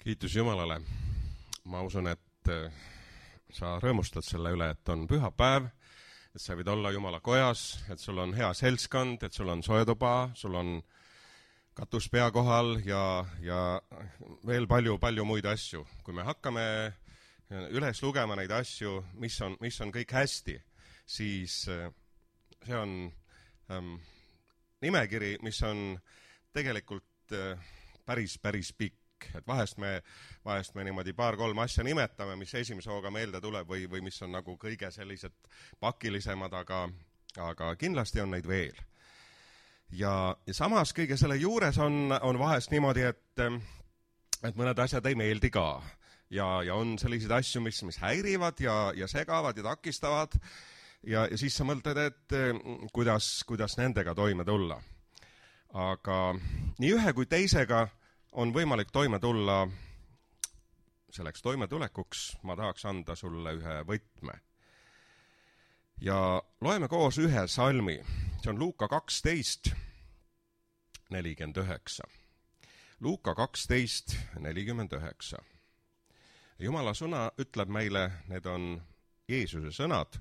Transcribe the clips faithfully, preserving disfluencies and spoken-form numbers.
Kiitus Jumalale. Ma usun, et sa rõõmustad selle üle, et on pühapäev, et sa võid olla Jumala kojas, et sul on hea seltskond, et sul on soetuba, sul on katus pea kohal ja, ja veel palju-palju muid asju. Kui me hakkame üles lugema neid asju, mis on, mis on kõik hästi, siis see on ähm, nimekiri, mis on tegelikult äh, päris, päris pikk. Et vahest me, vahest me niimoodi paar-kolm asja nimetame, mis esimese hooga meelde tuleb või, või mis on nagu kõige sellised pakilisemad, aga, aga kindlasti on neid veel. Ja, ja samas kõige selle juures on, on vahest niimoodi, et, et mõned asjad ei meeldi ka. Ja, ja on selliseid asju, mis, mis häirivad ja, ja segavad ja takistavad. Ja, ja siis sa mõtled, et kuidas, kuidas nendega toime tulla. Aga nii ühe kui teisega on võimalik toime tulla. Selleks toimetulekuks ma tahaks anda sulle ühe võtme. Ja loeme koos ühe salmi. See on Luuka kaksteist nelikümmend üheksa. Luuka kaksteist nelikümmend üheksa. Jumala sõna ütleb meile, need on Jeesuse sõnad.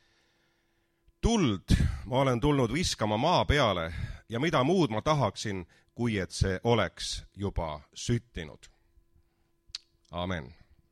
Tuld ma olen tulnud viskama maa peale ja mida muud ma tahaksin, kui et see oleks juba süttinud. Amen.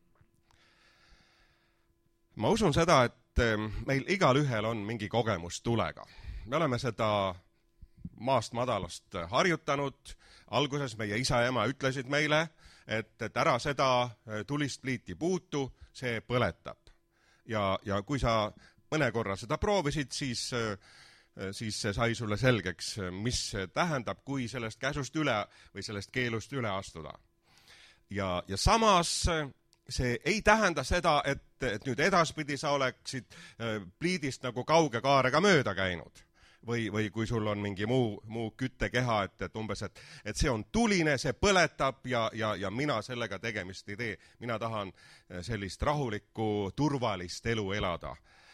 Ma usun seda, et meil igal ühel on mingi kogemus tulega. Me oleme seda maast madalast harjutanud. Alguses meie isa ja ema ütlesid meile, et, et ära seda tulist pliiti puutu, see põletab. Ja, ja kui sa mõne korra seda proovisid, siis siis see sai sulle selgeks, mis see tähendab, kui sellest käsust üle või sellest keelust üle astuda. Ja, ja samas see ei tähenda seda, et, et nüüd edaspidi sa oleksid pliidist nagu kauge kaarega mööda käinud. Või, või kui sul on mingi muu, muu küttekeha, et, et umbes, et, et see on tuline, see põletab ja, ja, ja mina sellega tegemist ei tee. Mina tahan sellist rahulikku, turvalist elu elada.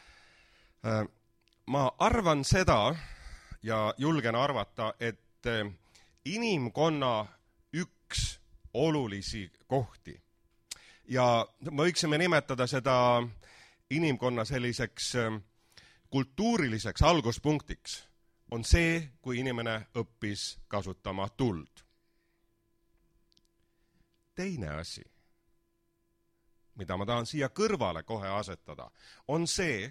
Ma arvan seda ja julgen arvata, et inimkonna üks olulisi kohti. Ja me võiksime nimetada seda inimkonna selliseks kultuuriliseks alguspunktiks on see, kui inimene õppis kasutama tuld. Teine asi, mida ma tahan siia kõrvale kohe asetada, on see,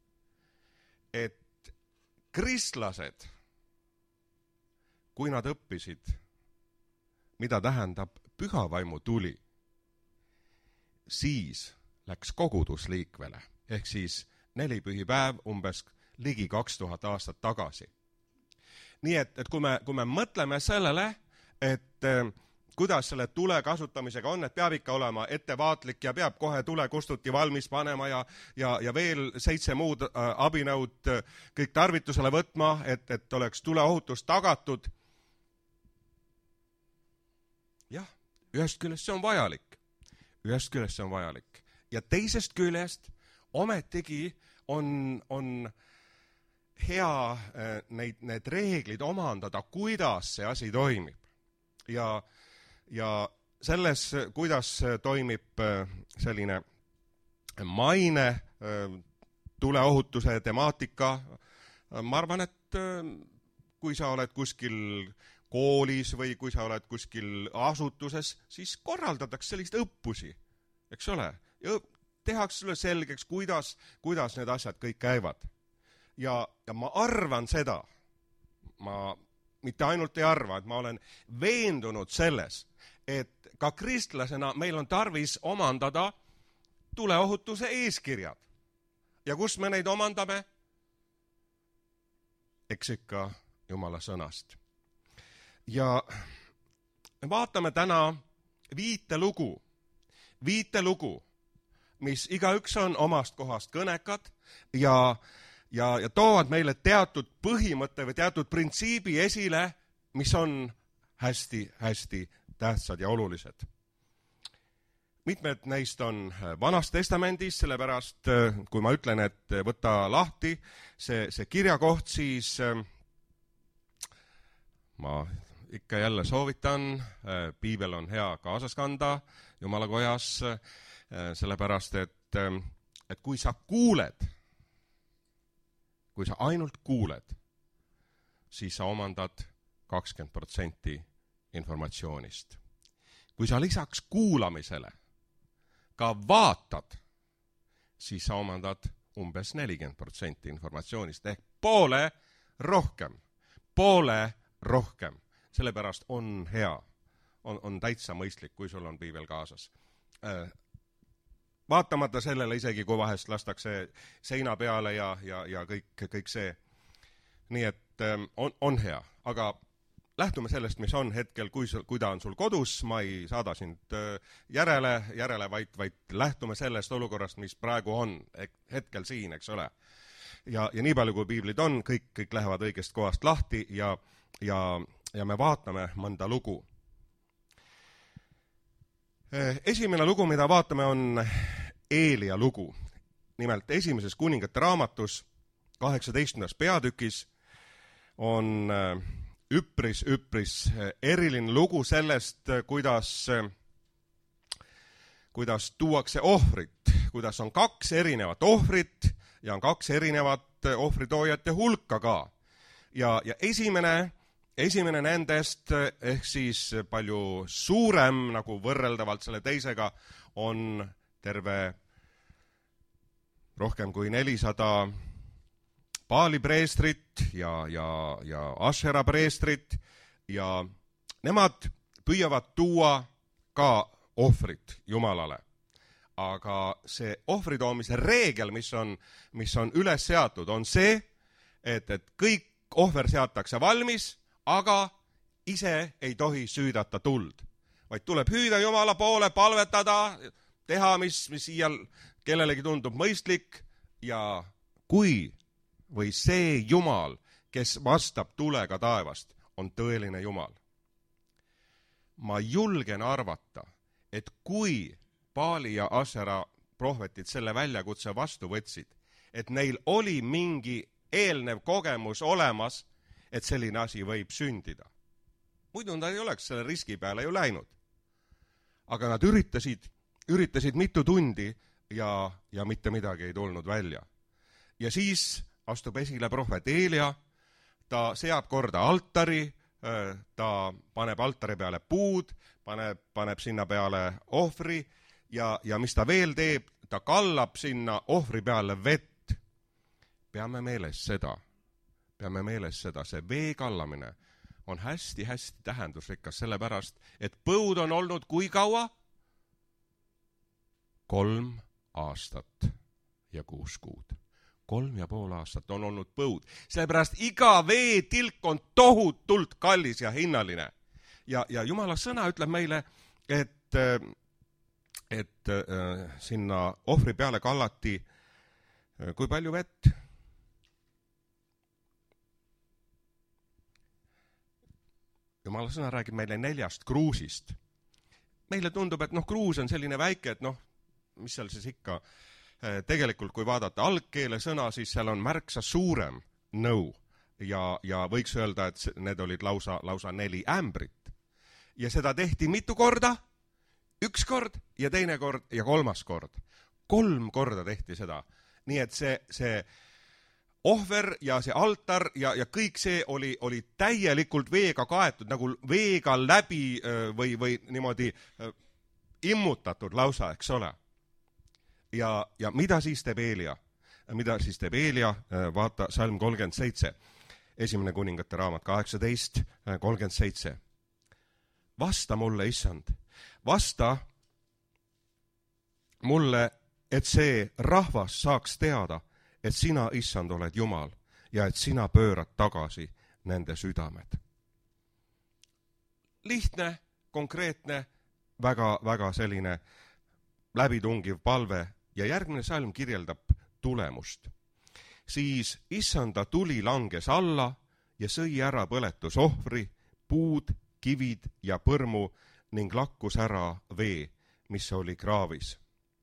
et kristlased, kui nad õppisid, mida tähendab pühavaimu tuli, siis läks kogudus liikvele, ehk siis nelipühipäev umbes ligi kaks tuhat aastat tagasi. Nii et, et kui me, kui me mõtleme sellele, et kuidas selle tule kasutamisega on, et peab ikka olema ettevaatlik ja peab kohe tule kustuti valmis panema ja, ja, ja veel seitse muud äh, abinõud äh, kõik tarvitusele võtma, et, et oleks tuleohutus tagatud. Jah, ühest küljest see on vajalik. Ühest küljest see on vajalik. Ja teisest küljest ometigi on, on hea äh, neid, need reeglid omandada, kuidas see asi toimib. Ja Ja selles, kuidas toimib selline maine, tuleohutuse temaatika, ma arvan, et kui sa oled kuskil koolis või kui sa oled kuskil asutuses, siis korraldatakse sellist õppusi, eks ole. Ja tehakse sulle selgeks, kuidas, kuidas need asjad kõik käivad. Ja, ja ma arvan seda, ma mitte ainult ei arva, et ma olen veendunud selles, et ka kristlasena meil on tarvis omandada tuleohutuse eeskirjad. Ja kus me neid omandame? Eks ikka Jumala sõnast. Ja vaatame täna viite lugu, viite lugu, mis igaüks on omast kohast kõnekad ja, ja, ja toovad meile teatud põhimõtte või teatud printsiibi esile, mis on hästi, hästi tähtsad ja olulised. Mitmed neist on Vanas Testamendis, sellepärast kui ma ütlen, et võta lahti see, see kirjakoht, siis ma ikka jälle soovitan, piibel on hea kaasas kanda, Jumala kojas, sellepärast, et, et kui sa kuuled, kui sa ainult kuuled, siis sa omandad kakskümmend protsenti informatsioonist. Kui sa lisaks kuulamisele ka vaatad, siis sa omandad umbes nelikümmend protsenti informatsioonist ehk poole rohkem, poole rohkem. Sellepärast on hea, on, on täitsa mõistlik, kui sul on piibel kaasas. Vaatamata sellele isegi, kui vahest lastakse seina peale ja, ja, ja kõik, kõik see. Nii et on, on hea, aga lähtume sellest, mis on hetkel, kui, kui ta on sul kodus, ma ei saada sind järele, järele vaid, vaid lähtume sellest olukorrast, mis praegu on hetkel siin, eks ole. Ja, ja nii palju, kui piiblid on, kõik, kõik lähevad õigest kohast lahti ja, ja, ja me vaatame mõnda lugu. Esimene lugu, mida vaatame, on Eelia lugu. Nimelt esimeses kuningate raamatus, kaheksateistkümnes peatükis, on üpris, üpris eriline lugu sellest, kuidas, kuidas tuuakse ohvrit, kuidas on kaks erinevat ohvrit ja on kaks erinevat ohvritoojate hulka ka. Ja, ja esimene, esimene nendest, ehk siis palju suurem nagu võrreldavalt selle teisega, on terve rohkem kui nelisada Paali preestrit ja, ja, ja Ashera preestrit ja nemad püüavad tuua ka ohvrit Jumalale. Aga see ohvritoomise reegel, mis on, mis on üles seatud, on see, et, et kõik ohver seatakse valmis, aga ise ei tohi süüdata tuld. Vaid tuleb hüüda Jumala poole, palvetada, teha, mis, mis iial kellelegi tundub mõistlik ja kui või see Jumal, kes vastab tulega taevast, on tõeline Jumal. Ma julgen arvata, et kui Paali ja Ashera prohvetid selle väljakutse vastu võtsid, et neil oli mingi eelnev kogemus olemas, et selline asi võib sündida. Muidu nad ei oleks selle riski peale ju läinud. Aga nad üritasid, üritasid mitu tundi ja, ja mitte midagi ei tulnud välja. Ja siis astub esile prohvet Eelia, ta seab korda altari, ta paneb altari peale puud, paneb, paneb sinna peale ohvri ja, ja mis ta veel teeb, ta kallab sinna ohvri peale vett. Peame meeles seda, peame meeles seda, see vee kallamine on hästi-hästi tähendusrikas, sellepärast, et põud on olnud kui kaua? Kolm aastat ja kuus kuud. Kolm ja pool aastat on olnud põud. Sellepärast iga veetilk on tohutult kallis ja hinnaline. Ja, ja Jumala sõna ütleb meile, et, et äh, sinna ohvri peale kallati äh, kui palju vett? Jumala sõna räägib meile neljast kruusist. Meile tundub, et noh, kruus on selline väike, et noh, mis seal siis ikka tegelikult, kui vaadata algkeele sõna, siis seal on märksa suurem nõu ja, ja võiks öelda, et need olid lausa, lausa neli ämbrit. Ja seda tehti mitu korda? Üks kord ja teine kord ja kolmas kord. Kolm korda tehti seda. Nii et see, see ohver ja see altar ja, ja kõik see oli, oli täielikult veega kaetud, nagu veega läbi või, või niimoodi immutatud lausa, eks ole. Ja, ja mida siis teeb Eelia? Mida siis teeb Eelia? Vaata salm kolmkümmend seitse, esimene kuningate raamat kaheksateist kolmkümmend seitse. Vasta mulle, issand, vasta mulle, et see rahvas saaks teada, et sina, issand, oled Jumal ja et sina pöörad tagasi nende südamed. Lihtne, konkreetne, väga, väga selline läbitungiv palve. Ja järgmine salm kirjeldab tulemust. Siis issanda tuli langes alla ja sõi ära põletusohvri, puud, kivid ja põrmu ning lakkus ära vee, mis oli kraavis.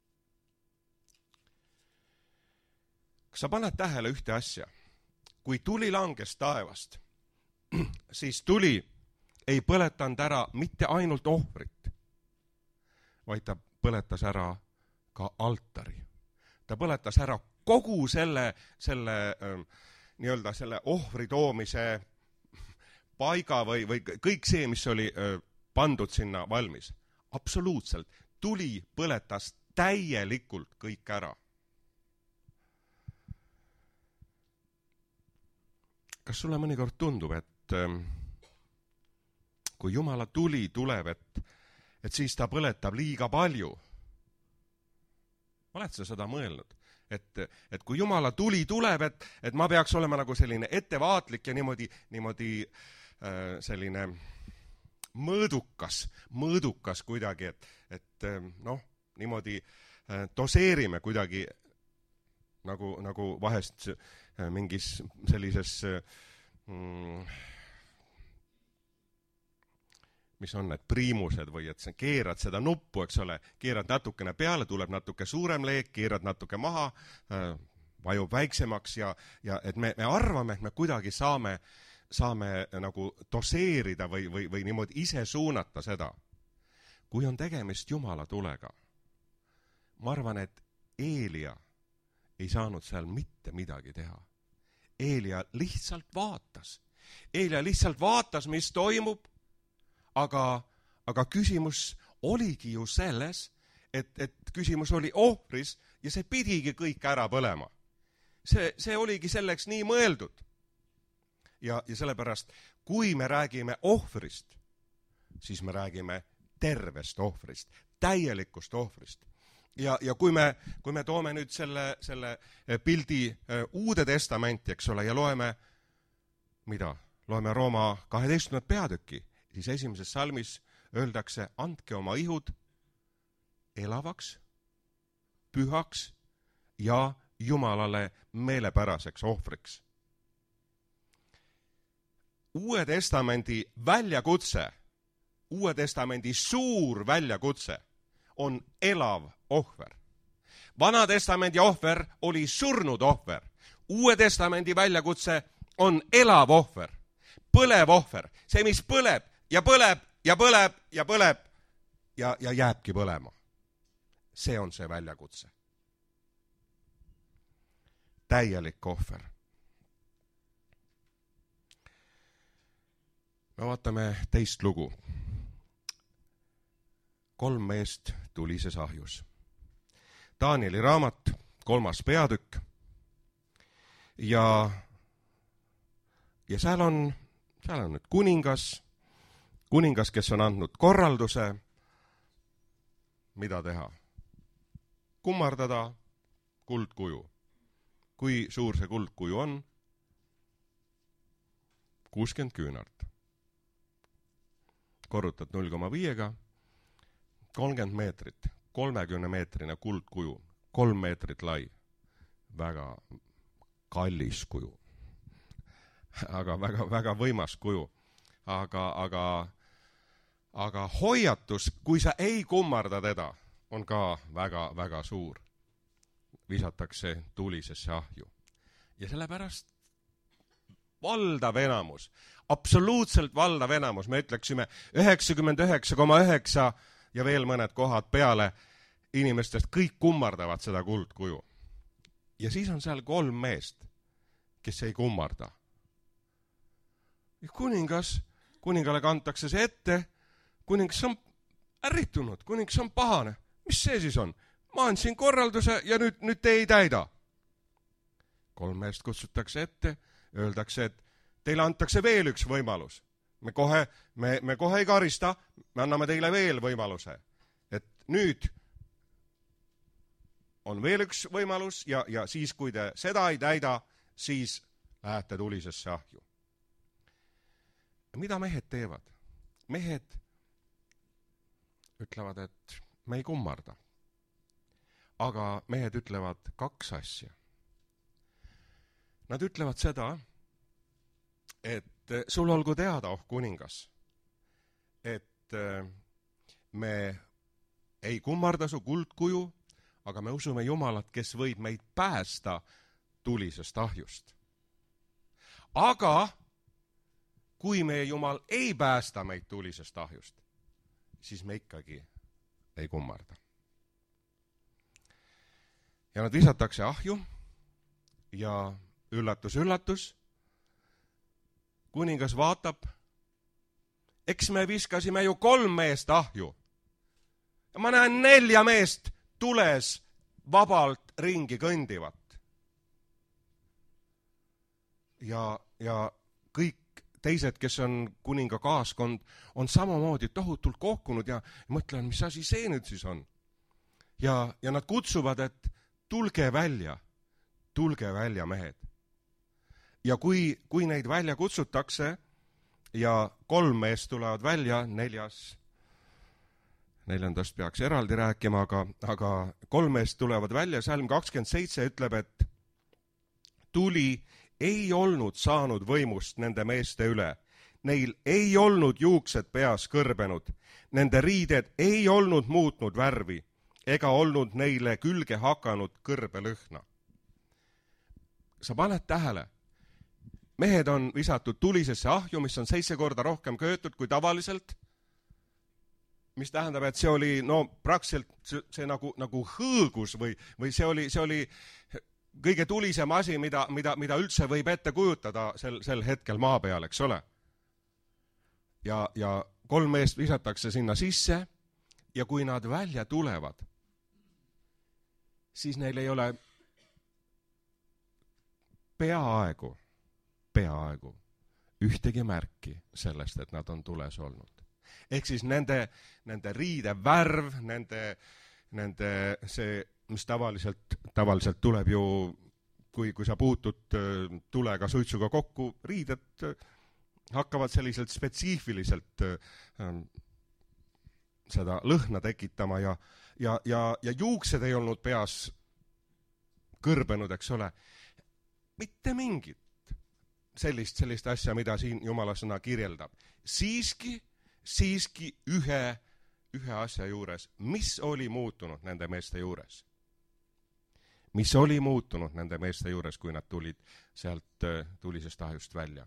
Kas sa paned tähele ühte asja? Kui tuli langes taevast, siis tuli ei põletanud ära mitte ainult ohvrit, vaid ta põletas ära ka altari. Ta põletas ära kogu selle, selle äh, nii-öelda selle ohvri toomise paiga või, või kõik see, mis oli äh, pandud sinna valmis. Absoluutselt. Tuli põletas täielikult kõik ära. Kas sulle mõnikord tundub, et äh, kui Jumala tuli tuleb, et, et siis ta põletab liiga palju? Oled sa seda mõelnud? Et, et kui Jumala tuli tuleb, et, et ma peaks olema nagu selline ettevaatlik ja niimoodi, niimoodi äh, selline mõõdukas, mõõdukas kuidagi, et, et äh, noh, niimoodi äh, doseerime kuidagi nagu, nagu vahest äh, mingis sellises äh, mm, mis on need priimused või et sa keerad seda nuppu, eks ole, keerad natukene peale, tuleb natuke suurem leek, keerad natuke maha, äh, vajub väiksemaks ja, ja et me, me arvame, et me kuidagi saame, saame nagu doseerida või, või, või niimoodi ise suunata seda. Kui on tegemist Jumala tulega, ma arvan, et Eelia ei saanud seal mitte midagi teha. Eelia lihtsalt vaatas. Eelia lihtsalt vaatas, mis toimub, Aga, aga küsimus oligi ju selles, et, et küsimus oli ohvris ja see pidigi kõik ära põlema. See, see oligi selleks nii mõeldud. Ja, ja sellepärast, kui me räägime ohvrist, siis me räägime tervest ohvrist, täielikust ohvrist. Ja, ja kui, me, kui me toome nüüd selle, selle pildi Uude Testamenti, eks ole, ja loeme, mida? Loeme Rooma kaheteistkümnendat peatükki. Siis esimeses salmis öeldakse, andke oma ihud elavaks, pühaks ja Jumalale meelepäraseks ohvriks. Uue Testamendi väljakutse, Uue Testamendi suur väljakutse on elav ohver. Vana Testamendi ohver oli surnud ohver. Uue Testamendi väljakutse on elav ohver, põlev ohver, see, mis põleb, ja põleb, ja põleb, ja põleb, ja, ja jääbki põlema. See on see väljakutse. Täielik ohver. Me vaatame teist lugu. Kolm meest tulises ahjus. Danieli raamat, kolmas peatükk. Ja, ja seal on, seal on nüüd kuningas, Kuningas, kes on andnud korralduse, mida teha? Kummardada kuldkuju. Kui suur see kuldkuju on? kuuskümmend küünart. Korrutad null koma viiega, kolmkümmend meetrit, kolmekümne meetrine kuldkuju, kolm meetrit lai. Väga kallis kuju. Aga väga, väga võimas kuju. Aga, aga Aga hoiatus, kui sa ei kummarda teda, on ka väga, väga suur. Visatakse tulisesse ahju. Ja sellepärast valdav enamus, absoluutselt valdav enamus, me ütleksime üheksakümmend üheksa koma üheksa ja veel mõned kohad peale inimestest, kõik kummardavad seda kuldkuju. Ja siis on seal kolm meest, kes ei kummarda. Ja kuningas, kuningale kantakse see ette, kuningas on ärritunud, kuningas on pahane. Mis see siis on? Ma andsin korralduse ja nüüd, nüüd te ei täida. Kolm meest kutsutakse ette, öeldakse, et teile antakse veel üks võimalus. Me kohe, me, me kohe ei karista, me anname teile veel võimaluse. Et nüüd on veel üks võimalus ja, ja siis, kui te seda ei täida, siis lähete tulisesse ahju. Mida mehed teevad? Mehed ütlevad, et me ei kummarda. Aga mehed ütlevad kaks asja. Nad ütlevad seda, et sul olgu teada, oh kuningas, et me ei kummarda su kuldkuju, aga me usume Jumalat, kes võib meid päästa tulisest ahjust. Aga kui meie Jumal ei päästa meid tulisest ahjust, siis me ikkagi ei kummarda. Ja nad visatakse ahju ja üllatus, üllatus, kuningas vaatab, eks me viskasime ju kolm meest ahju. Ja ma näen nelja meest tules vabalt ringi kõndivat. Ja, ja kõik teised, kes on kuninga kaaskond, on samamoodi tohutult kohkunud ja mõtlevad, mis asi see nüüd siis on. Ja, ja nad kutsuvad, et tulge välja, tulge välja, mehed. Ja kui, kui neid välja kutsutakse ja kolm meest tulevad välja, neljas, neljandast peaks eraldi rääkima, aga, aga kolm meest tulevad välja, salm kakskümmend seitse ütleb, et tuli ei olnud saanud võimust nende meeste üle. Neil ei olnud juuksed peas kõrbenud, nende riided ei olnud muutnud värvi ega olnud neile külge hakanud kõrbelõhna. Sa paned tähele, mehed on visatud tulisesse ahju, mis on seitse korda rohkem köötud kui tavaliselt, mis tähendab, et see oli no praktiliselt see, see nagu, nagu hõõgus või, või see oli, see oli kõige tulisem asi, mida, mida, mida üldse võib ette kujutada sel, sel hetkel maa peal, eks ole. Ja, ja kolm meest visatakse sinna sisse ja kui nad välja tulevad, siis neil ei ole peaaegu, peaaegu ühtegi märki sellest, et nad on tules olnud. Ehk siis nende, nende riide värv, nende, nende see, mis tavaliselt, tavaliselt tuleb ju, kui, kui sa puutud tulega suitsuga kokku, riided hakkavad selliselt spetsiifiliselt ähm, seda lõhna tekitama ja, ja, ja, ja juuksed ei olnud peas kõrbenud, eks ole. Mitte mingit sellist, sellist asja, mida siin Jumala sõna kirjeldab. Siiski, siiski ühe, ühe asja juures, mis oli muutunud nende meeste juures? Mis oli muutunud nende meeste juures, kui nad tulid sealt tulisest ahjust välja?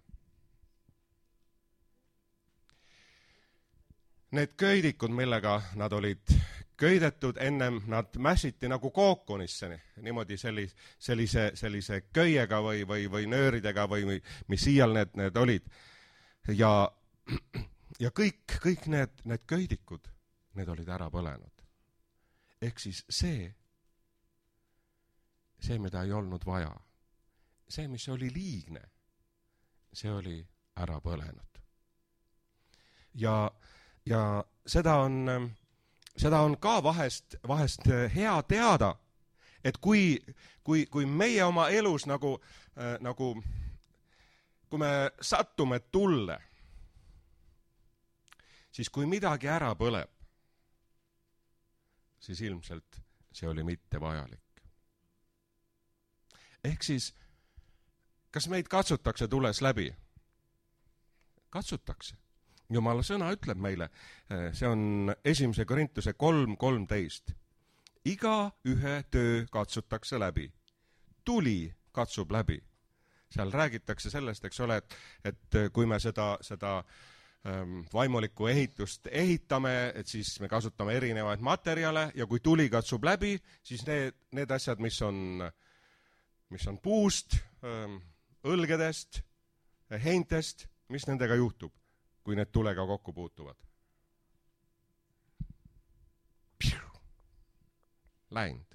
Need köidikud, millega nad olid köidetud, ennem nad mässiti nagu kookonisse, niimoodi sellise, sellise, sellise köiega või, või, või nööridega või mis siial need, need olid. Ja, ja kõik, kõik need, need köidikud, need olid ära põlenud. Ehk siis see, see, mida ei olnud vaja, see, mis oli liigne, see oli ära põlenud. Ja Ja seda on, seda on ka vahest, vahest hea teada, et kui, kui, kui meie oma elus nagu, äh, nagu, kui me sattume tulle, siis kui midagi ära põleb, siis ilmselt see oli mitte vajalik. Ehk siis, kas meid katsutakse tules läbi? Katsutakse. Jumala sõna ütleb meile, see on esimese Korintuse kolm kolmteist. Iga ühe töö katsutakse läbi. Tuli katsub läbi. Seal räägitakse sellest, eks ole, et, et kui me seda, seda ähm, vaimulikku ehitust ehitame, et siis me kasutame erinevaid materjale ja kui tuli katsub läbi, siis need, need asjad, mis on, mis on puust, ähm, õlgedest, heintest, mis nendega juhtub? Kui need tulega kokku puutuvad. Läinud.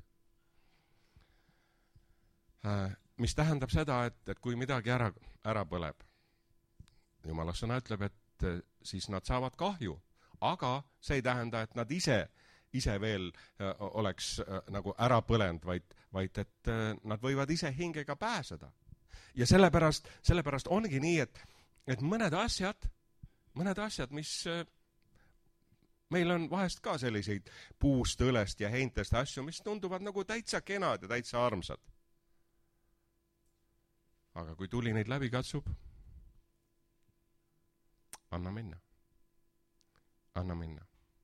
Mis tähendab seda, et, et kui midagi ära, ära põleb, Jumala sõna ütleb, et siis nad saavad kahju, aga see ei tähenda, et nad ise, ise veel oleks nagu ära põlend, vaid, vaid et nad võivad ise hingega pääseda. Ja sellepärast, sellepärast ongi nii, et, et mõned asjad Mõned asjad, mis meil on vahest ka selliseid puust, õlest ja heintest asju, mis tunduvad nagu täitsa kenad ja täitsa armsad. Aga kui tuli neid läbi katsub, anna minna. Anna minna.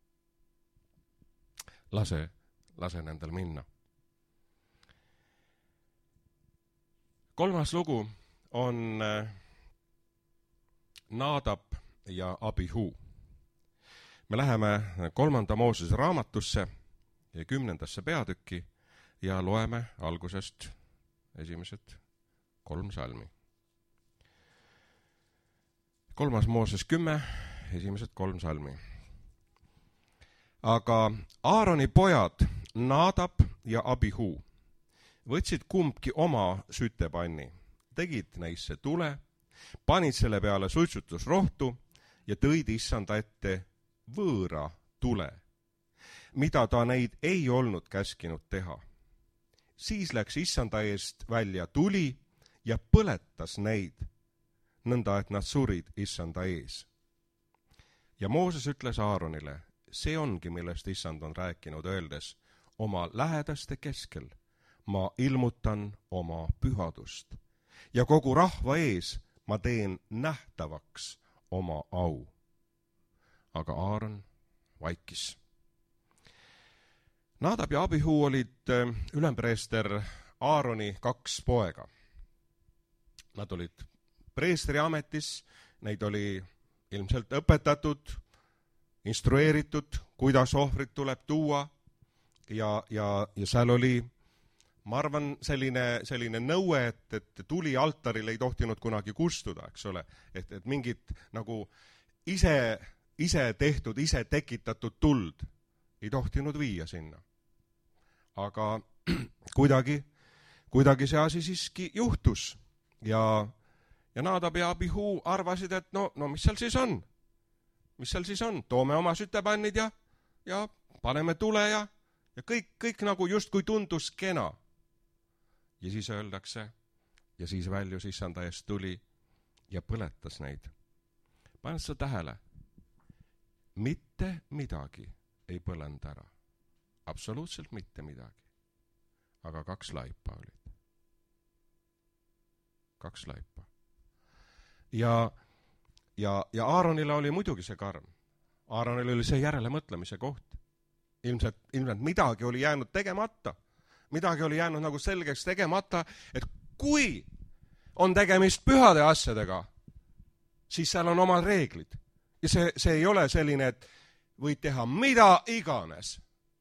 Lase, lase nendel minna. Kolmas lugu on Naadab ja Abihu. me läheme kolmanda Moosese raamatusse ja kümnendasse peatükki ja loeme algusest esimesed kolm salmi. Kolmas Mooses kümme, esimesed kolm salmi. Aga Aaroni pojad, Nadab ja Abihu, võtsid kumbki oma sütepanni, tegid neisse tule, panid selle peale suitsutusrohtu ja tõid issanda ette võõra tule, mida ta neid ei olnud käskinud teha. Siis läks issanda eest välja tuli ja põletas neid, nõnda et nad surid issanda ees. Ja Mooses ütles Aaronile, see ongi, millest issand on rääkinud, öeldes, oma lähedaste keskel ma ilmutan oma pühadust ja kogu rahva ees ma teen nähtavaks oma au. Aga Aaron vaikis. Nadab ja Abihu olid ülempreester Aaroni kaks poega. Nad olid preestri ametis, neid oli ilmselt õpetatud, instrueeritud, kuidas ohvrit tuleb tuua ja, ja, ja seal oli, ma arvan, selline, selline nõue, et, et tuli altaril ei tohtinud kunagi kustuda, eks ole, et, et mingit nagu ise, ise tehtud, ise tekitatud tuld ei tohtinud viia sinna. Aga kuidagi, kuidagi see asi siiski juhtus ja, ja Nadab ja Abihu arvasid, et no, no mis seal siis on? Mis seal siis on? Toome oma sütepannid ja, ja paneme tule ja, ja kõik, kõik nagu justkui tundus kena. Ja siis öeldakse, ja siis väljus issanda eest tuli ja põletas neid. Paned sa tähele, mitte midagi ei põlend ära. Absoluutselt mitte midagi. Aga kaks laipa olid. Kaks laipa. Ja, ja, ja Aaronile oli muidugi see karm. Aaronile oli see järele mõtlemise koht. Ilmselt, ilmselt midagi oli jäänud tegemata. Midagi oli jäänud nagu selgeks tegemata, et kui on tegemist pühade asjadega, siis seal on omad reeglid. Ja see, see ei ole selline, et võid teha mida iganes.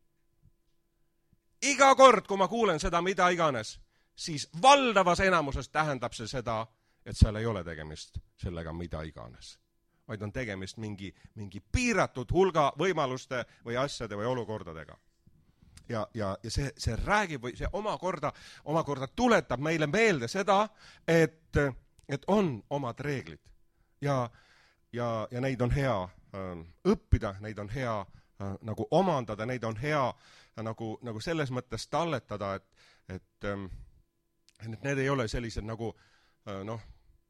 Iga kord, kui ma kuulen seda mida iganes, siis valdavas enamuses tähendab see seda, et seal ei ole tegemist sellega mida iganes. Vaid on tegemist mingi, mingi piiratud hulga võimaluste või asjade või olukordadega. Ja, ja, ja see, see räägib või see omakorda, omakorda tuletab meile meelde seda, et, et on omad reeglid. Ja, ja, ja neid on hea äh, õppida, neid on hea äh, nagu omandada, neid on hea äh, nagu, nagu selles mõttes talletada, et, et, äh, et need ei ole sellised nagu äh, noh,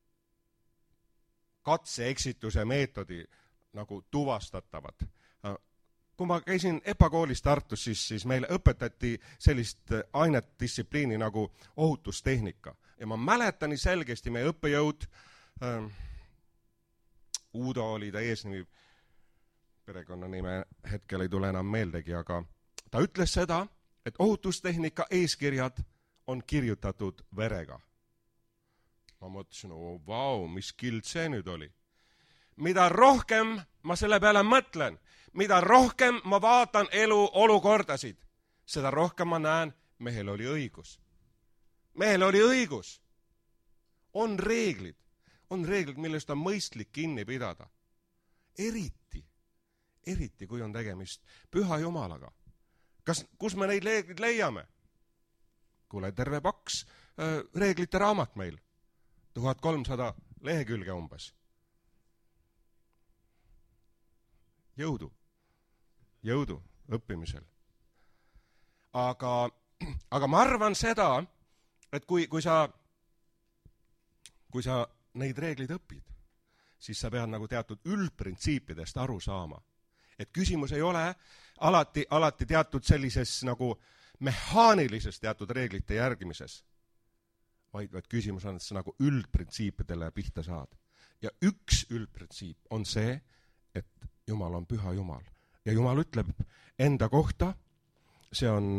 katse-eksituse meetodi nagu tuvastatavad. Äh, kui ma käisin E P A koolis Tartus, siis, siis meile õpetati sellist ainet distsipliini nagu ohutustehnika. Ja ma mäletan selgesti meie õppejõud, äh, Uudo oli ta eesnimi, perekonnanime hetkel ei tule enam meeldegi, aga ta ütles seda, et ohutustehnika eeskirjad on kirjutatud verega. Ma mõtlesin, oo, vau, mis kild see nüüd oli. Mida rohkem ma selle peale mõtlen, mida rohkem ma vaatan elu olukordasid, seda rohkem ma näen, mehel oli õigus. Mehel oli õigus. On reeglid. On reeglid, millest on mõistlik kinni pidada. Eriti, eriti kui on tegemist püha Jumalaga. Kas, kus me neid reeglid leiame? Kuule, terve paks äh, reeglite raamat meil. tuhat kolmsada lehekülge umbes. Jõudu. Jõudu õppimisel. Aga, aga ma arvan seda, et kui, kui sa, kui sa neid reeglid õpid, siis sa pead nagu teatud üldprintsiipidest aru saama. Et küsimus ei ole alati, alati teatud sellises nagu mehaanilises teatud reeglite järgimises, vaid, vaid küsimus on, et sa nagu üldprintsiipidele pihta saad. Ja üks üldprintsiip on see, et Jumal on püha Jumal. Ja Jumal ütleb enda kohta, see on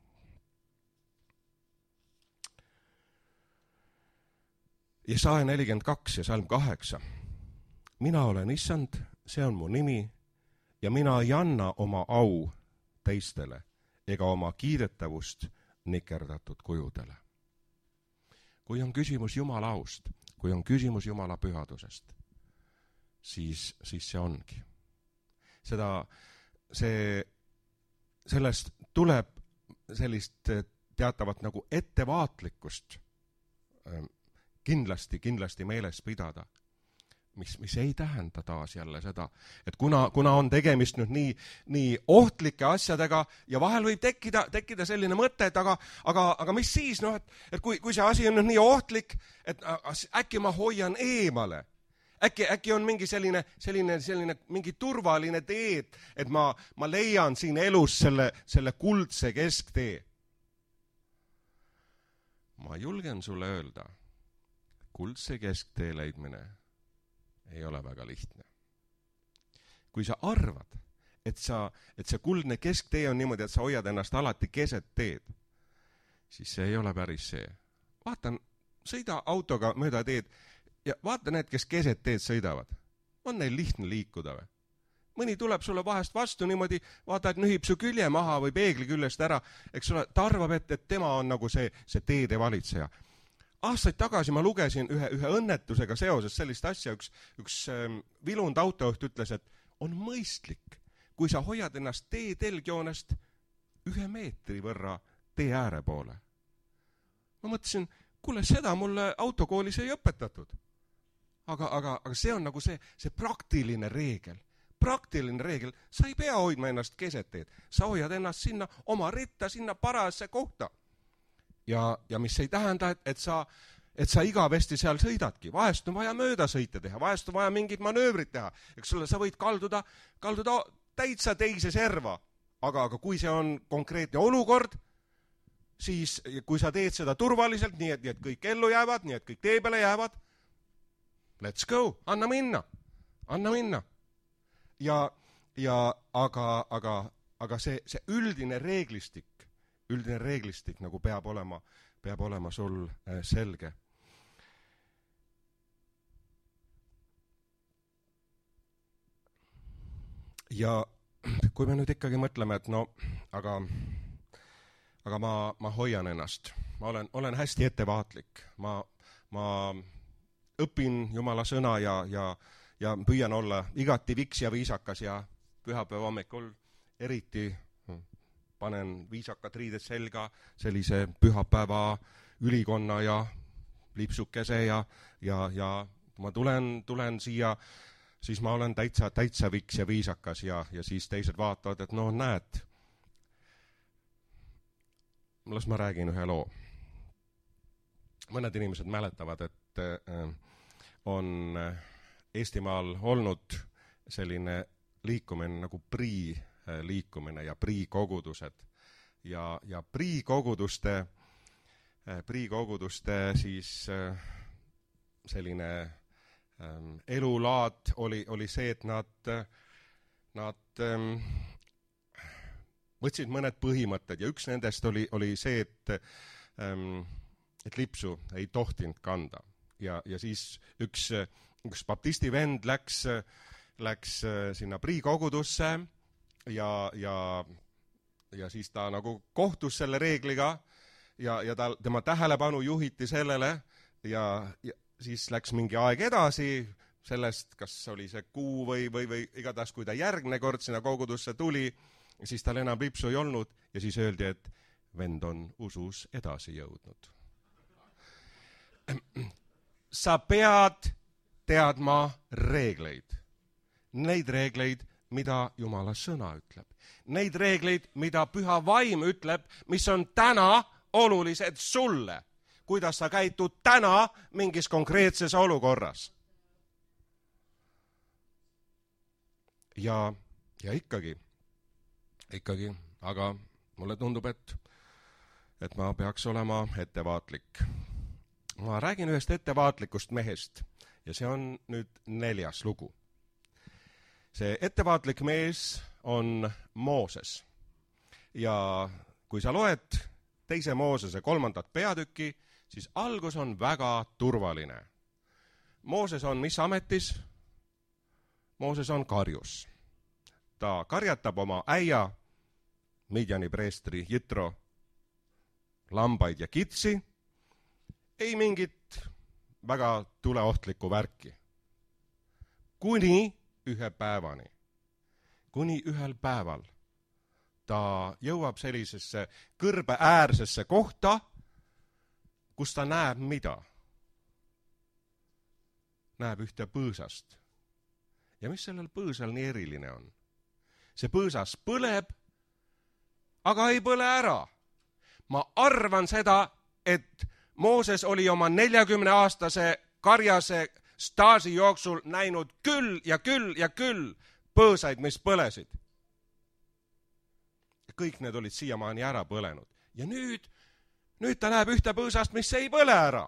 Jesaja nelikümmend kaks ja salm kaheksa. Mina olen issand, see on mu nimi, ja mina ei anna oma au teistele ega oma kiidetavust nikerdatud kujudele. Kui on küsimus Jumala aust, kui on küsimus Jumala pühadusest, siis, siis see ongi. Seda, see, sellest tuleb sellist teatavat nagu ettevaatlikkust kindlasti, kindlasti meeles pidada, mis, mis ei tähenda taas jälle seda, et kuna, kuna on tegemist nüüd nii, nii ohtlike asjadega ja vahel võib tekkida, tekkida selline mõte, et aga, aga, aga mis siis, noh, et, et kui, kui see asi on nüüd nii ohtlik, et äkki ma hoian eemale, äkki, äkki on mingi selline, selline, selline mingi turvaline tee, et ma, ma leian siin elus selle, selle kuldse kesktee. Ma julgen sulle öelda, kuldse kesktee leidmine ei ole väga lihtne. Kui sa arvad, et, sa, et see kuldne kesktee on niimoodi, et sa hoiad ennast alati keset teed, siis see ei ole päris see. Vaatan, sõida autoga mööda teed ja vaata need, kes keset teed sõidavad. On neil lihtne liikuda või? Mõni tuleb sulle vahest vastu niimoodi, vaata, et nühib su külje maha või peegli küljest ära, eks sulle, ta arvab, et, et tema on nagu see, see teede valitseja. Aastaid tagasi ma lugesin ühe, ühe õnnetusega seoses sellist asja, üks, üks ähm, vilund autojuht ütles, et on mõistlik, kui sa hoiad ennast tee telgjoonest ühe meetri võrra tee ääre poole. Ma mõtlesin, kuule, seda mulle autokoolis ei õpetatud. Aga, aga, aga see on nagu see, see praktiline reegel. Praktiline reegel, sa ei pea hoidma ennast keset teed. Sa hoiad ennast sinna oma ritta, sinna parasse kohta. Ja, ja mis ei tähenda, et, et, sa, et sa igavesti seal sõidadki. Vahest on vaja mööda sõite teha, vahest on vaja mingid manöövrid teha. Eks sulle, sa võid kalduda, kalduda täitsa teise serva. Aga, aga kui see on konkreetne olukord, siis kui sa teed seda turvaliselt, nii et, nii et kõik ellu jäävad, nii et kõik tee peale jäävad, let's go, anna minna, anna minna. Ja, ja aga, aga, aga see, see üldine reeglistik, üldine reeglistik nagu peab olema, peab olema sul selge. Ja kui me nüüd ikkagi mõtleme, et no, aga, aga ma, ma hoian ennast, ma olen, olen hästi ettevaatlik, ma, ma õpin Jumala sõna ja, ja, ja püüan olla igati viks ja viisakas ja pühapäeva hommikul eriti panen viisakad riided selga, sellise pühapäeva ülikonna ja lipsukese ja, ja, ja ma tulen, tulen siia, siis ma olen täitsa, täitsa viks ja viisakas ja, ja siis teised vaatavad, et no näed, las ma räägin ühe loo. Mõned inimesed mäletavad, et on Eestimaal olnud selline liikumine nagu prii liikumine ja priikogudused ja, ja priikoguduste, priikoguduste siis selline ähm, elulaad oli, oli see, et nad, nad ähm, võtsid mõned põhimõtted ja üks nendest oli, oli see, et, ähm, et lipsu ei tohtinud kanda ja, ja siis üks, üks baptisti vend läks, läks sinna priikogudusse Ja, ja, ja siis ta nagu kohtus selle reegliga ja, ja ta, tema tähelepanu juhiti sellele ja, ja siis läks mingi aeg edasi sellest, kas oli see kuu või, või, või igatahes, kui ta järgne kord sinna kogudusse tuli, siis tal enam lipsu ei olnud ja siis öeldi, et vend on usus edasi jõudnud. Sa pead teadma reegleid. Neid reegleid, mida Jumala sõna ütleb. Neid reegleid, mida püha vaim ütleb, mis on täna olulised sulle. Kuidas sa käitud täna mingis konkreetses olukorras. Ja, ja ikkagi, ikkagi, aga mulle tundub, et, et ma peaks olema ettevaatlik. Ma räägin ühest ettevaatlikust mehest ja see on nüüd neljas lugu. See ettevaatlik mees on Mooses ja kui sa loed teise Moosese kolmandat peatükki, siis algus on väga turvaline. Mooses on mis ametis? Mooses on karjus. ta karjatab oma äia, Midjani preestri Jitro, lambaid ja kitsi, ei mingit väga tuleohtlikku värki. Kuni ühe päevani. Kuni ühel päeval ta jõuab sellisesse kõrbe äärsesse kohta, kus ta näeb mida? Näeb ühte põõsast. Ja mis sellel põõsal nii eriline on? See põõsas põleb, aga ei põle ära. Ma arvan seda, et Mooses oli oma neljakümne aastase karjase staaži jooksul näinud küll ja küll ja küll põõsaid, mis põlesid. Kõik need olid siiamaani ära põlenud. Ja nüüd, nüüd ta näeb ühte põõsast, mis ei põle ära.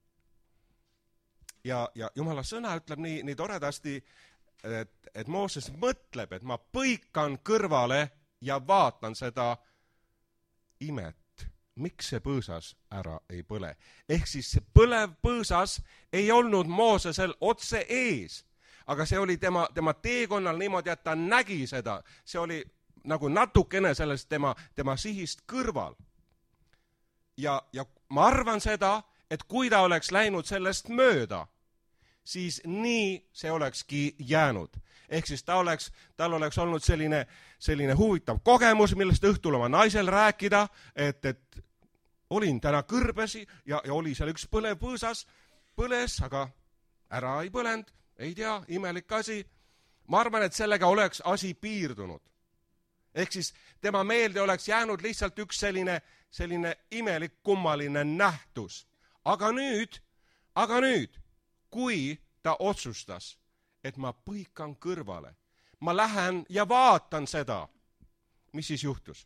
Ja, ja Jumala sõna ütleb nii, nii toredasti, et, et Mooses mõtleb, et ma põikan kõrvale ja vaatan seda imet. Miks see põõsas ära ei põle? Ehk siis see põlev põõsas ei olnud Moosesel otse ees, aga see oli tema, tema teekonnal niimoodi, et ta nägi seda. See oli nagu natukene sellest tema, tema sihist kõrval. Ja, ja ma arvan seda, et kui ta oleks läinud sellest mööda, siis nii see olekski jäänud. Ehk siis ta oleks, tal oleks olnud selline, selline huvitav kogemus, millest õhtul oma naisel rääkida, et, et olin täna kõrbesi ja, ja oli seal üks põlev põõsas, põles, aga ära ei põlend, ei tea, imelik asi. Ma arvan, et sellega oleks asi piirdunud. Ehk siis tema meelde oleks jäänud lihtsalt üks selline, selline imelik kummaline nähtus. Aga nüüd, aga nüüd, kui ta otsustas, et ma põikan kõrvale, ma lähen ja vaatan seda, mis siis juhtus?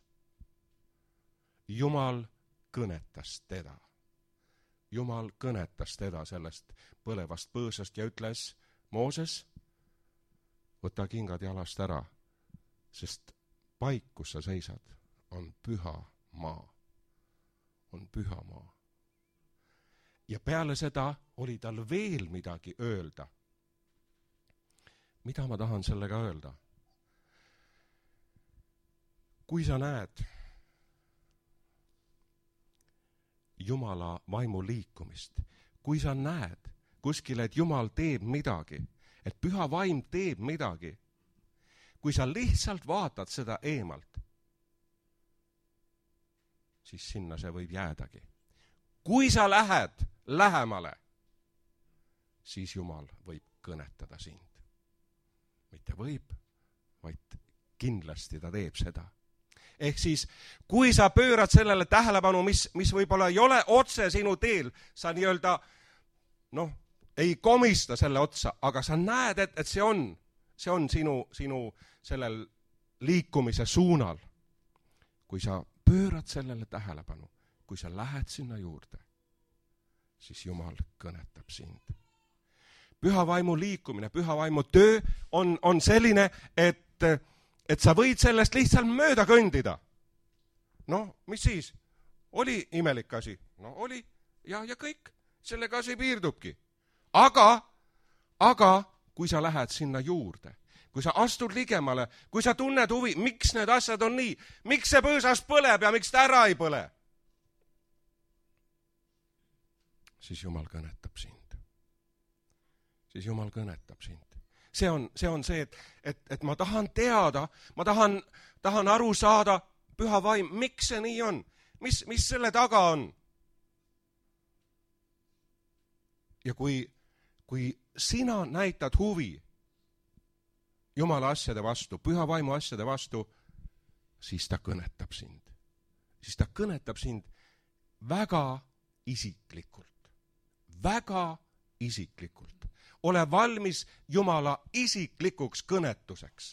Jumal kõnetas teda. Jumal kõnetas teda sellest põlevast põõsast ja ütles, Mooses, võta kingad jalast ära, sest paik, kus sa seisad, on püha maa. On püha maa. Ja peale seda oli tal veel midagi öelda. Mida ma tahan sellega öelda? Kui sa näed Jumala vaimu liikumist, kui sa näed kuskil, et Jumal teeb midagi, et püha vaim teeb midagi, kui sa lihtsalt vaatad seda eemalt, siis sinna see võib jäädagi. Kui sa lähed lähemale, siis Jumal võib kõnetada sind. Mitte võib, vaid kindlasti ta teeb seda. Ehk siis, kui sa pöörad sellele tähelepanu, mis, mis võib-olla ei ole otse sinu teel, sa nii-öelda, noh, ei komista selle otsa, aga sa näed, et, et see on, see on sinu, sinu sellel liikumise suunal. Kui sa pöörad sellele tähelepanu, kui sa lähed sinna juurde, siis Jumal kõnetab sind. Püha vaimu liikumine, püha vaimu töö on, on selline, et, et sa võid sellest lihtsalt mööda kõndida. No, mis siis? Oli imelik asi? No oli, ja, ja kõik. Sellega asi piirdubki. Aga, aga kui sa lähed sinna juurde, kui sa astud ligemale, kui sa tunned huvi, miks need asjad on nii, miks see põõsas põleb ja miks ta ära ei põle, siis Jumal kõnetab sind. Siis Jumal kõnetab sind. See on see, on see et, et, et ma tahan teada, ma tahan, tahan aru saada, püha vaim, miks see nii on? Mis, mis selle taga on? Ja kui, kui sina näitad huvi Jumala asjade vastu, püha vaimu asjade vastu, siis ta kõnetab sind. Siis ta kõnetab sind väga isiklikult. Väga isiklikult. Ole valmis Jumala isiklikuks kõnetuseks.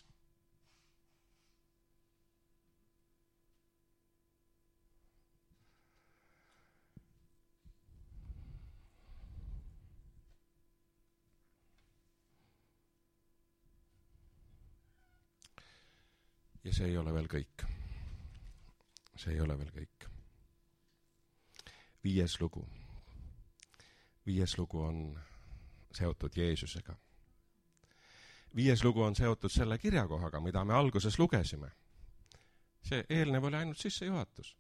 Ja see ei ole veel kõik. See ei ole veel kõik. Viies lugu. Viies lugu on seotud Jeesusega. viies lugu on seotud selle kirjakohaga, mida me alguses lugesime. See eelnev oli ainult sissejuhatus.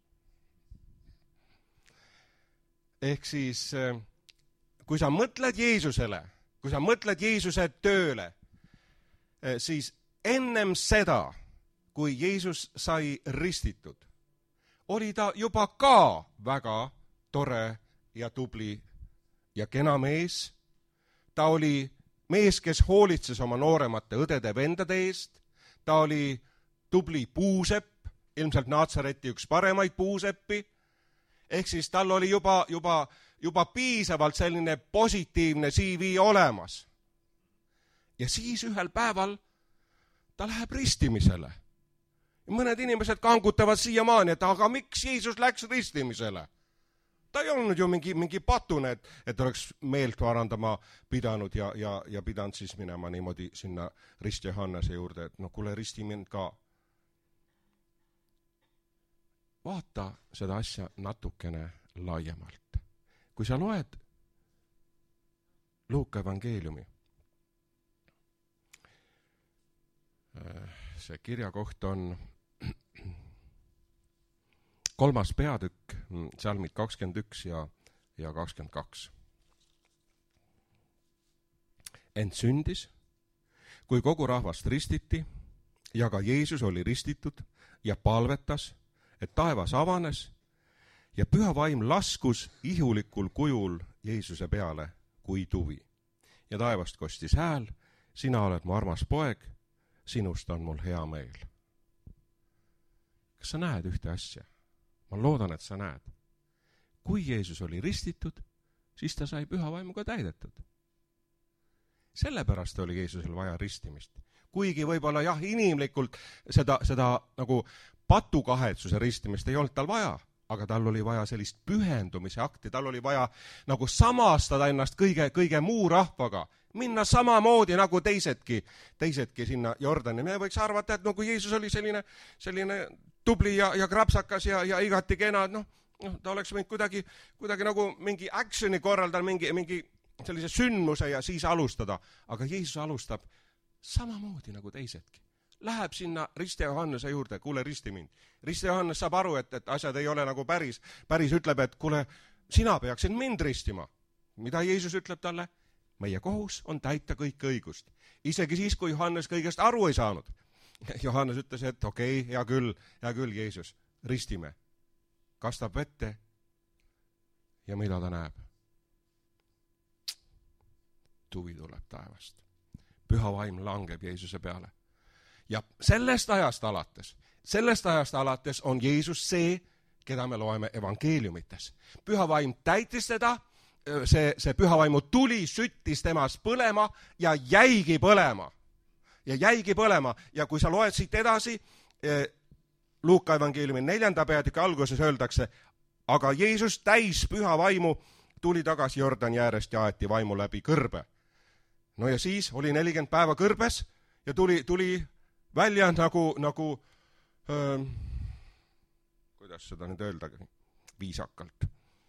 Ehk siis, kui sa mõtled Jeesusele, kui sa mõtled Jeesuse tööle, siis ennem seda, kui Jeesus sai ristitud, oli ta juba ka väga tore ja tubli ja kena mees. Ta oli mees, kes hoolitses oma nooremate õdede-vendade eest. Ta oli tubli puusepp, ilmselt Naatsareti üks paremaid puuseppi. Ehk siis tal oli juba, juba, juba piisavalt selline positiivne C V olemas. Ja siis ühel päeval ta läheb ristimisele. Ja mõned inimesed kangutavad siiamaani, et aga miks Jeesus läks ristimisele? Ta ei olnud ju mingi, mingi patune, et, et oleks meelt varandama pidanud ja, ja, ja pidanud siis minema niimoodi sinna Rist Johannese juurde, et no kuule, risti mind ka. Vaata seda asja natukene laiemalt. Kui sa loed Luuka evangeeliumi, see kirjakoht on kolmas peatükk, salmid kakskümmend üks ja, ja kakskümmend kaks. Ent sündis, kui kogu rahvast ristiti ja ka Jeesus oli ristitud ja palvetas, et taevas avanes ja püha vaim laskus ihulikul kujul Jeesuse peale kui tuvi. Ja taevast kostis hääl, sina oled mu armas poeg, sinust on mul hea meel. Kas sa näed ühte asja? Ma loodan, et sa näed. Kui Jeesus oli ristitud, siis ta sai püha vaimuga täidetud. Sellepärast oli Jeesusel vaja ristimist. Kuigi võib-olla jah, inimlikult seda, seda nagu patukahetsuse ristimist ei olnud tal vaja, aga tal oli vaja sellist pühendumise akti, tal oli vaja nagu samastada ennast kõige, kõige muu rahvaga, minna samamoodi nagu teisedki, teisedki sinna Jordani. Me võiks arvata, et no kui Jeesus oli selline, selline tubli ja, ja krapsakas ja, ja igati kena, noh, noh, ta oleks võinud kuidagi, kuidagi nagu mingi actioni korraldada, mingi, mingi sellise sündmuse ja siis alustada. Aga Jeesus alustab samamoodi nagu teisedki. Läheb sinna Rist Johannese juurde, kuule, risti mind. Rist Johannes saab aru, et, et asjad ei ole nagu päris, päris ütleb, et kuule, sina peaksid mind ristima. Mida Jeesus ütleb talle? Meie kohus on täita kõike õigust. Isegi siis, kui Johannes kõigest aru ei saanud. Johannes ütles, et okei, okay, hea küll, hea küll, Jeesus, ristime. Kastab vette ja mida ta näeb? Tuvi tuleb taevast. Püha vaim langeb Jeesuse peale. Ja sellest ajast alates, sellest ajast alates on Jeesus see, keda me loeme evangeeliumites. Püha vaim täitis teda, see, see püha vaimu tuli, süttis temas põlema ja jäigi põlema. Ja jäigi põlema. Ja kui sa loed siit edasi, Luuka evangeeliumi neljanda peatüki alguses öeldakse, aga Jeesus täis püha vaimu tuli tagasi Jordani äärest ja aeti vaimu läbi kõrbe. No ja siis oli nelikümmend päeva kõrbes ja tuli, tuli välja nagu, nagu öö, kuidas seda nüüd öeldagi, viisakalt.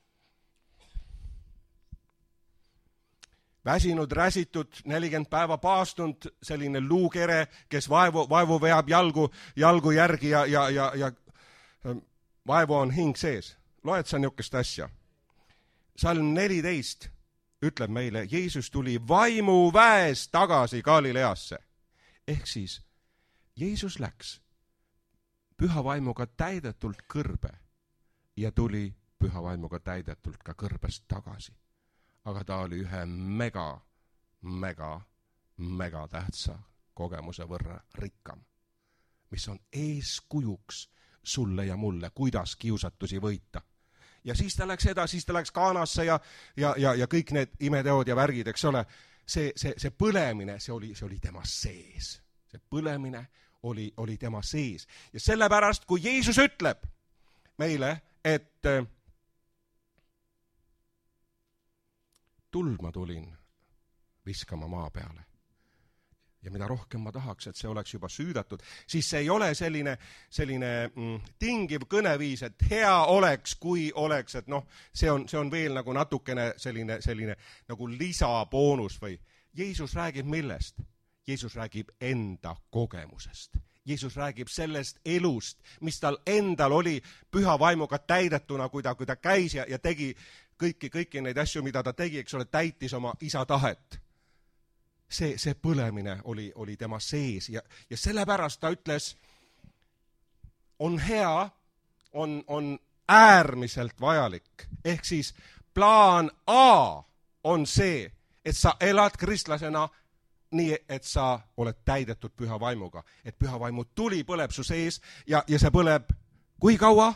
Väsinud, räsitud, nelikümmend päeva paastunud, selline luukere, kes vaevu, vaevu veab jalgu, jalgu järgi ja, ja, ja, ja vaevu on hing sees. Loed sa niisugust asja? Salm neliteist ütleb meile, Jeesus tuli vaimu väes tagasi Galileasse. Ehk siis Jeesus läks püha vaimuga täidetult kõrbe ja tuli püha vaimuga täidetult ka kõrbest tagasi. Aga ta oli ühe mega, mega, mega tähtsa kogemuse võrra rikkam, mis on eeskujuks sulle ja mulle, kuidas kiusatusi võita. Ja siis ta läks edasi, siis ta läks Kaanasse ja, ja, ja, ja kõik need imeteod ja värgid, eks ole. See, see, see põlemine, see oli, see oli tema sees. See põlemine oli, oli tema sees. Ja sellepärast, kui Jeesus ütleb meile, et tuld ma tulin viskama maa peale. Ja mida rohkem ma tahaks, et see oleks juba süüdatud, siis see ei ole selline, selline mm, tingiv kõneviis, et hea oleks, kui oleks, et noh, see on, see on veel nagu natukene selline, selline nagu lisaboonus või Jeesus räägib millest? Jeesus räägib enda kogemusest. Jeesus räägib sellest elust, mis tal endal oli püha vaimuga täidetuna, kui ta, kui ta käis ja, ja tegi kõiki, kõiki neid asju, mida ta tegi, eks ole, täitis oma isa tahet. See, see põlemine oli, oli tema sees ja, ja sellepärast ta ütles, on hea, on, on äärmiselt vajalik. Ehk siis plaan A on see, et sa elad kristlasena nii, et sa oled täidetud püha vaimuga. Et püha vaimu tuli põleb su sees ja, ja see põleb kui kaua?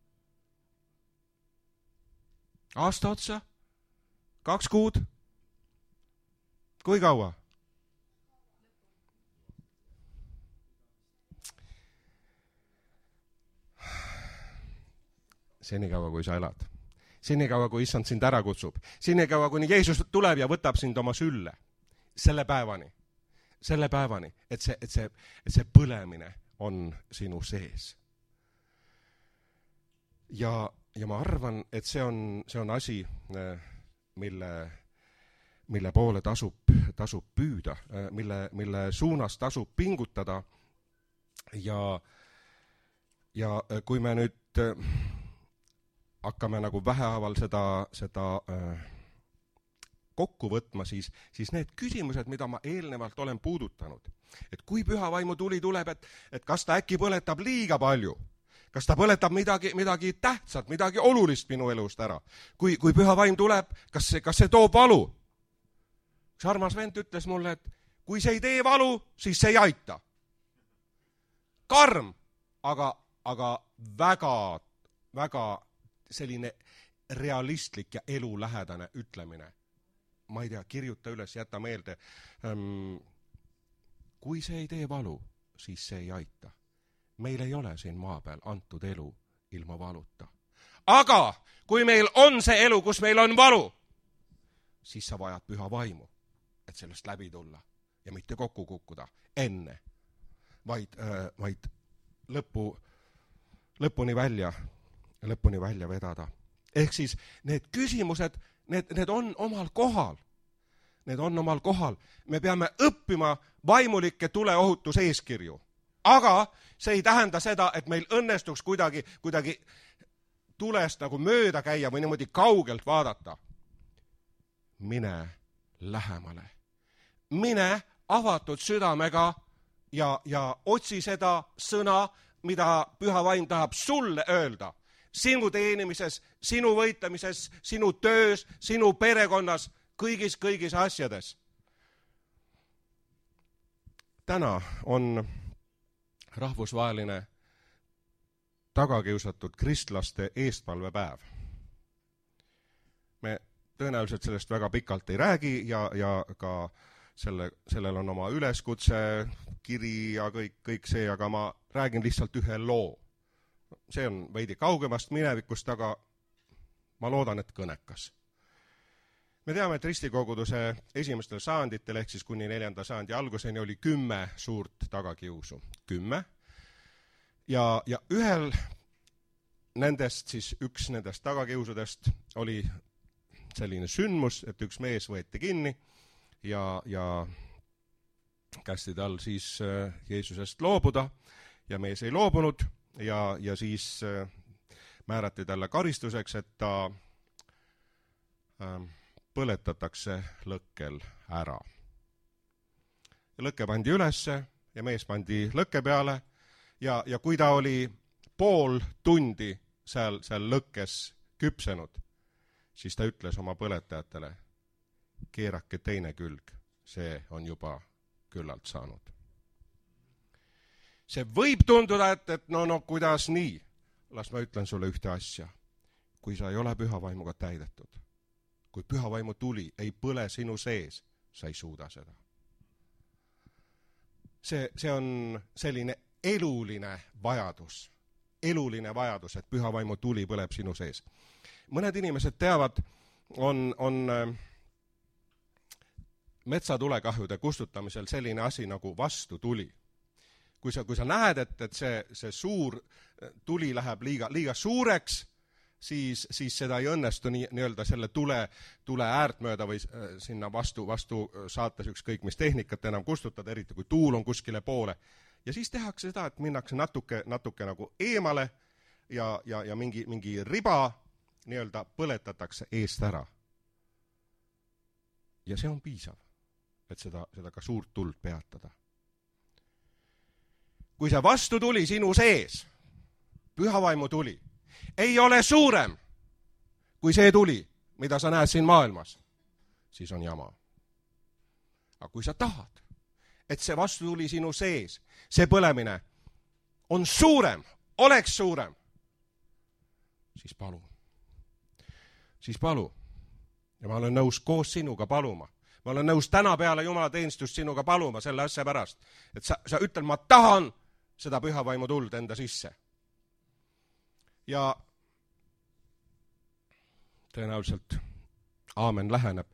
Aasta otsa? Kaks kuud? Kui kaua? Senikaua, kui sa elad. Senikaua, kui issand sind ära kutsub. Senikaua, kuni Jeesus tuleb ja võtab sind oma sülle. Selle päevani. Selle päevani, et see, et see, et see põlemine on sinu sees. Ja, ja ma arvan, et see on, see on asi, mille, mille poole tasub, tasub püüda, mille, mille suunas tasub pingutada. Ja, ja kui me nüüd hakkame nagu vähehaaval seda, seda äh, kokku võtma, siis, siis need küsimused, mida ma eelnevalt olen puudutanud, et kui püha vaimu tuli tuleb, et, et kas ta äkki põletab liiga palju, kas ta põletab midagi, midagi tähtsat, midagi olulist minu elust ära, kui, kui püha vaim tuleb, kas see, kas see toob valu? Üks armas vend ütles mulle, et kui see ei tee valu, siis see ei aita. Karm, aga, aga väga, väga selline realistlik ja elulähedane ütlemine. Ma ei tea, kirjuta üles, jäta meelde. Kui see ei tee valu, siis see ei aita. Meil ei ole siin maa peal antud elu ilma valuta. Aga kui meil on see elu, kus meil on valu, siis sa vajad püha vaimu, et sellest läbi tulla ja mitte kokku kukkuda enne, vaid, äh, vaid lõpu, lõpuni välja lõpuni välja vedada. Ehk siis need küsimused, need, need on omal kohal. Need on omal kohal. Me peame õppima vaimulikke tuleohutuseeskirju. Aga see ei tähenda seda, et meil õnnestuks kuidagi, kuidagi tulest nagu mööda käia või niimoodi kaugelt vaadata. Mine lähemale. Mine avatud südamega ja, ja otsi seda sõna, mida püha vaim tahab sulle öelda. Sinu teenimises, sinu võitlemises, sinu töös, sinu perekonnas, kõigis, kõigis asjades. Täna on rahvusvaheline tagakiusatud kristlaste eestpalvepäev. Me tõenäoliselt sellest väga pikalt ei räägi ja, ja ka selle, sellel on oma üleskutse, kiri ja kõik, kõik see, aga ma räägin lihtsalt ühe loo. See on veidi kaugemast minevikust, aga ma loodan, et kõnekas. Me teame, et ristikoguduse esimestel sajanditel, ehk siis kuni neljanda sajandi alguseni oli kümme suurt tagakiusu. Kümme. Ja, ja ühel nendest, siis üks nendest tagakiusudest oli selline sündmus, et üks mees võeti kinni ja, ja kästi tal siis Jeesusest loobuda ja mees ei loobunud. Ja, ja siis äh, määrati talle karistuseks, et ta äh, põletatakse lõkkel ära. Ja lõkke pandi ülesse ja mees pandi lõkke peale ja, ja kui ta oli pool tundi seal, seal lõkkes küpsenud, siis ta ütles oma põletajatele, keerake teine külg, see on juba küllalt saanud. See võib tunduda, et, et no, no kuidas nii? Las ma ütlen sulle ühte asja. Kui sa ei ole püha vaimuga täidetud, kui püha vaimu tuli ei põle sinu sees, sa ei suuda seda. See, see on selline eluline vajadus. Eluline vajadus, et püha vaimu tuli põleb sinu sees. Mõned inimesed teavad, on, on metsatulekahjude kustutamisel selline asi nagu vastutuli. Kui sa, kui sa näed, et, et see, see suur tuli läheb liiga, liiga suureks, siis, siis seda ei õnnestu nii, nii-öelda selle tule, tule äärt mööda või sinna vastu, vastu saates ükskõik mis tehnikat enam kustutada, eriti kui tuul on kuskile poole. Ja siis tehakse seda, et minnakse natuke, natuke nagu eemale ja, ja, ja mingi, mingi riba nii-öelda põletatakse eest ära. Ja see on piisav, et seda, seda ka suurt tuld peatada. Kui see vastu tuli sinu sees, pühavaimu tuli, ei ole suurem kui see tuli, mida sa näed siin maailmas, siis on jama. Aga kui sa tahad, et see vastu tuli sinu sees, see põlemine on suurem, oleks suurem, siis palu. Siis palu. Ja ma olen nõus koos sinuga paluma. Ma olen nõus täna peale Jumala teenistust sinuga paluma selle asja pärast, et sa, sa ütled, ma tahan seda pühavaimu tuld enda sisse. Ja tõenäoliselt aamen läheneb.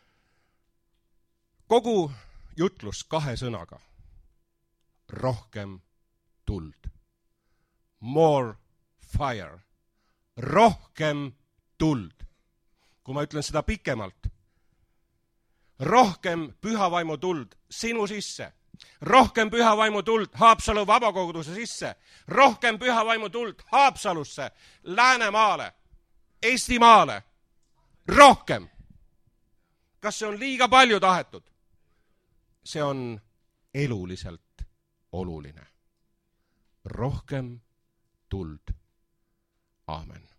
Kogu jutlus kahe sõnaga. Rohkem tuld. More fire. Rohkem tuld. Kui ma ütlen seda pikemalt. Rohkem pühavaimu tuld sinu sisse. Rohkem pühavaimu tuld Haapsalu vabakoguduse sisse. Rohkem pühavaimu tuld Haapsalusse, Läänemaale, Eestimaale. Rohkem. Kas see on liiga palju tahetud? See on eluliselt oluline. Rohkem tuld. Aamen.